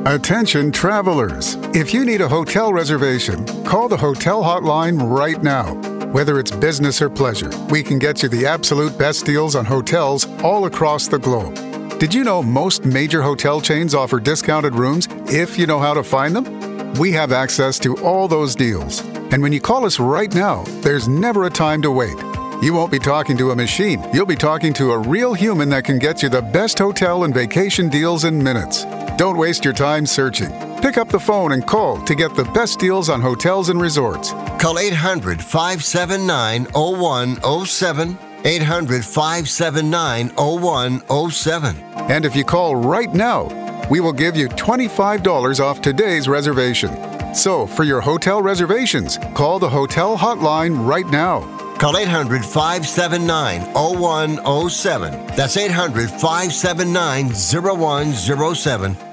Attention travelers. If you need a hotel reservation, call the hotel hotline right now. Whether it's business or pleasure, we can get you the absolute best deals on hotels all across the globe. Did you know most major hotel chains offer discounted rooms if you know how to find them? We have access to all those deals. And when you call us right now, there's never a time to wait. You won't be talking to a machine. You'll be talking to a real human that can get you the best hotel and vacation deals in minutes. Don't waste your time searching. Pick up the phone and call to get the best deals on hotels and resorts. Call 800-579-0107. 800-579-0107. And if you call right now, we will give you $25 off today's reservation. So, for your hotel reservations, call the hotel hotline right now. Call 800-579-0107. That's 800-579-0107.